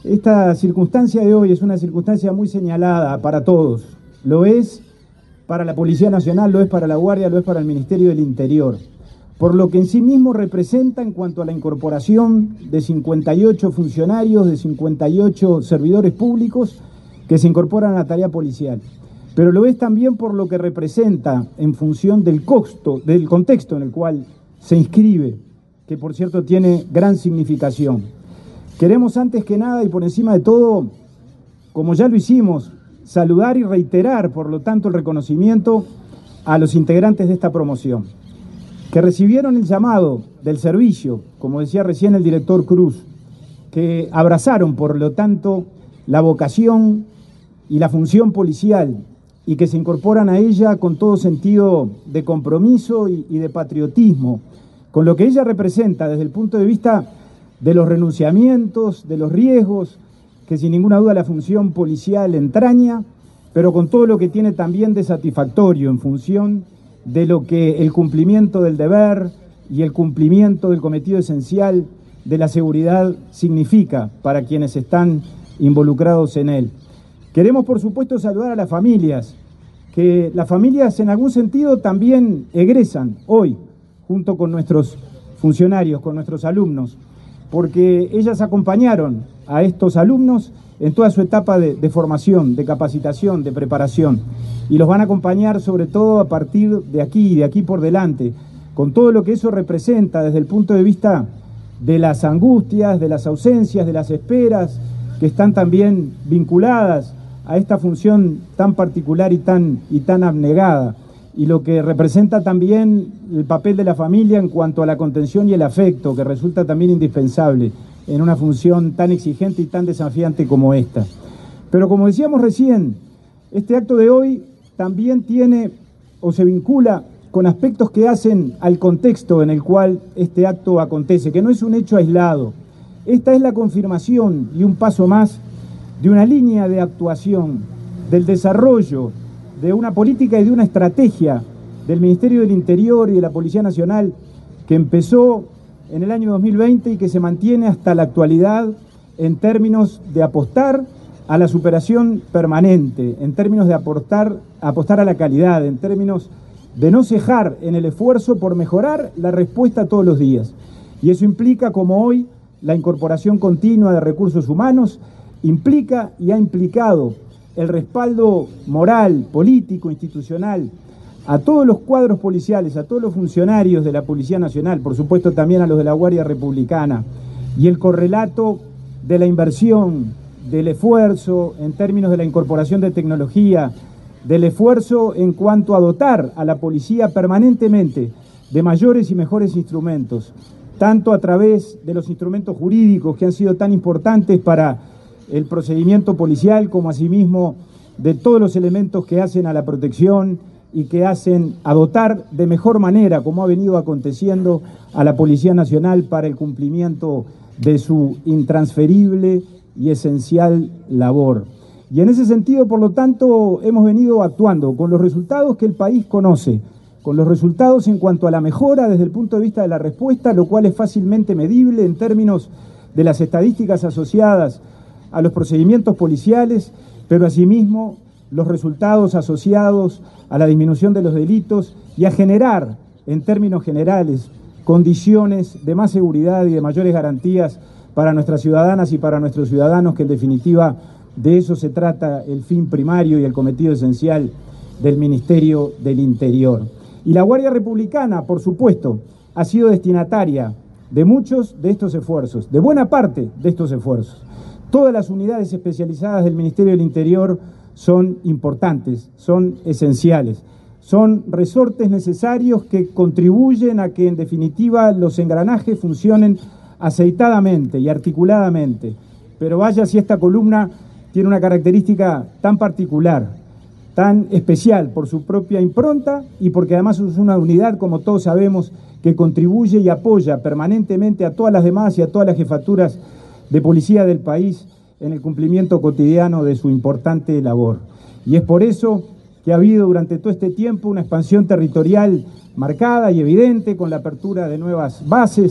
Esta circunstancia de hoy es una circunstancia muy señalada para todos. Lo es para la Policía Nacional, lo es para la Guardia, lo es para el Ministerio del Interior. Por lo que en sí mismo representa en cuanto a la incorporación de 58 funcionarios, de 58 servidores públicos que se incorporan a la tarea policial. Pero lo es también por lo que representa en función del contexto en el cual se inscribe, que por cierto tiene gran significación. Queremos antes que nada y por encima de todo, como ya lo hicimos, saludar y reiterar, por lo tanto, el reconocimiento a los integrantes de esta promoción, que recibieron el llamado del servicio, como decía recién el director Cruz, que abrazaron, por lo tanto, la vocación y la función policial y que se incorporan a ella con todo sentido de compromiso y de patriotismo, con lo que ella representa desde el punto de vista de los renunciamientos, de los riesgos, que sin ninguna duda la función policial entraña, pero con todo lo que tiene también de satisfactorio en función de lo que el cumplimiento del deber y el cumplimiento del cometido esencial de la seguridad significa para quienes están involucrados en él. Queremos, por supuesto, saludar a las familias, que las familias en algún sentido también egresan hoy, junto con nuestros funcionarios, con nuestros alumnos, porque ellas acompañaron a estos alumnos en toda su etapa de formación, de capacitación, de preparación, y los van a acompañar sobre todo a partir de aquí por delante, con todo lo que eso representa desde el punto de vista de las angustias, de las ausencias, de las esperas, que están también vinculadas a esta función tan particular y tan abnegada, y lo que representa también el papel de la familia en cuanto a la contención y el afecto, que resulta también indispensable en una función tan exigente y tan desafiante como esta. Pero como decíamos recién, este acto de hoy también tiene o se vincula con aspectos que hacen al contexto en el cual este acto acontece, que no es un hecho aislado. Esta es la confirmación y un paso más de una línea de actuación, del desarrollo de una política y de una estrategia del Ministerio del Interior y de la Policía Nacional que empezó en el año 2020 y que se mantiene hasta la actualidad en términos de apostar a la superación permanente, en términos de apostar a la calidad, en términos de no cejar en el esfuerzo por mejorar la respuesta todos los días. Y eso implica, como hoy, la incorporación continua de recursos humanos, implica y ha implicado el respaldo moral, político, institucional, a todos los cuadros policiales, a todos los funcionarios de la Policía Nacional, por supuesto también a los de la Guardia Republicana, y el correlato de la inversión, del esfuerzo en términos de la incorporación de tecnología, del esfuerzo en cuanto a dotar a la policía permanentemente de mayores y mejores instrumentos, tanto a través de los instrumentos jurídicos que han sido tan importantes para el procedimiento policial, como asimismo de todos los elementos que hacen a la protección y que hacen a dotar de mejor manera, como ha venido aconteciendo, a la Policía Nacional para el cumplimiento de su intransferible y esencial labor. Y en ese sentido, por lo tanto, hemos venido actuando con los resultados que el país conoce, con los resultados en cuanto a la mejora desde el punto de vista de la respuesta, lo cual es fácilmente medible en términos de las estadísticas asociadas a los procedimientos policiales, pero asimismo los resultados asociados a la disminución de los delitos y a generar, en términos generales, condiciones de más seguridad y de mayores garantías para nuestras ciudadanas y para nuestros ciudadanos, que en definitiva de eso se trata el fin primario y el cometido esencial del Ministerio del Interior. Y la Guardia Republicana, por supuesto, ha sido destinataria de muchos de estos esfuerzos, de buena parte de estos esfuerzos. Todas las unidades especializadas del Ministerio del Interior son importantes, son esenciales, son resortes necesarios que contribuyen a que en definitiva los engranajes funcionen aceitadamente y articuladamente. Pero vaya si esta columna tiene una característica tan particular, tan especial por su propia impronta y porque además es una unidad, como todos sabemos, que contribuye y apoya permanentemente a todas las demás y a todas las jefaturas de policía del país en el cumplimiento cotidiano de su importante labor. Y es por eso que ha habido durante todo este tiempo una expansión territorial marcada y evidente, con la apertura de nuevas bases,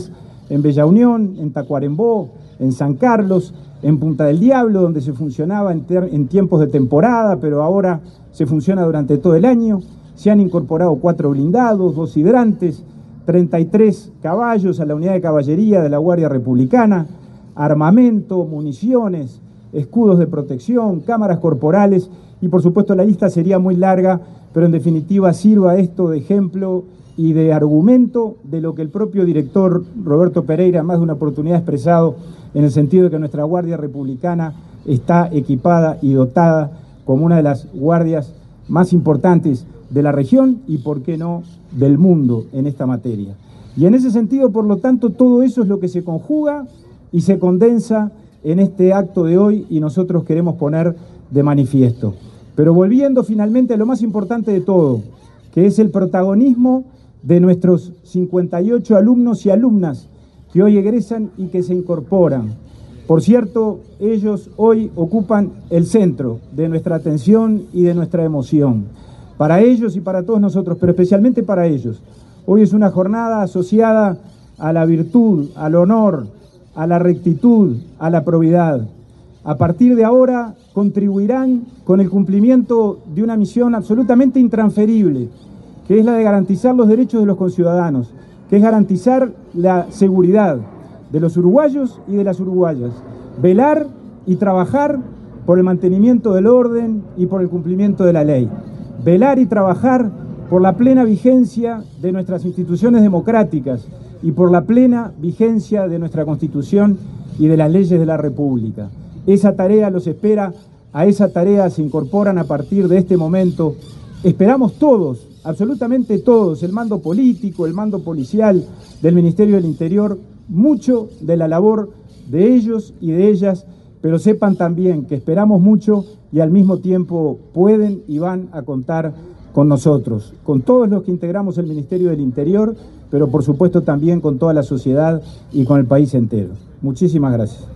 en Bella Unión, en Tacuarembó, en San Carlos, en Punta del Diablo, donde se funcionaba en tiempos de temporada, pero ahora se funciona durante todo el año. Se han incorporado 4 blindados, 2 hidrantes, 33 caballos a la unidad de caballería de la Guardia Republicana, armamento, municiones, escudos de protección, cámaras corporales y por supuesto la lista sería muy larga, pero en definitiva sirva esto de ejemplo y de argumento de lo que el propio director Roberto Pereira más de una oportunidad ha expresado en el sentido de que nuestra Guardia Republicana está equipada y dotada como una de las guardias más importantes de la región y, por qué no, del mundo en esta materia. Y en ese sentido, por lo tanto, todo eso es lo que se conjuga y se condensa en este acto de hoy y nosotros queremos poner de manifiesto. Pero volviendo finalmente a lo más importante de todo, que es el protagonismo de nuestros 58 alumnos y alumnas que hoy egresan y que se incorporan. Por cierto, ellos hoy ocupan el centro de nuestra atención y de nuestra emoción. Para ellos y para todos nosotros, pero especialmente para ellos. Hoy es una jornada asociada a la virtud, al honor, a la rectitud, a la probidad. A partir de ahora contribuirán con el cumplimiento de una misión absolutamente intransferible, que es la de garantizar los derechos de los conciudadanos, que es garantizar la seguridad de los uruguayos y de las uruguayas, velar y trabajar por el mantenimiento del orden y por el cumplimiento de la ley, velar y trabajar por la plena vigencia de nuestras instituciones democráticas y por la plena vigencia de nuestra Constitución y de las leyes de la República. Esa tarea los espera, a esa tarea se incorporan a partir de este momento, esperamos todos, absolutamente todos, el mando político, el mando policial del Ministerio del Interior, mucho de la labor de ellos y de ellas, pero sepan también que esperamos mucho y al mismo tiempo pueden y van a contar con nosotros, con todos los que integramos el Ministerio del Interior, pero por supuesto también con toda la sociedad y con el país entero. Muchísimas gracias.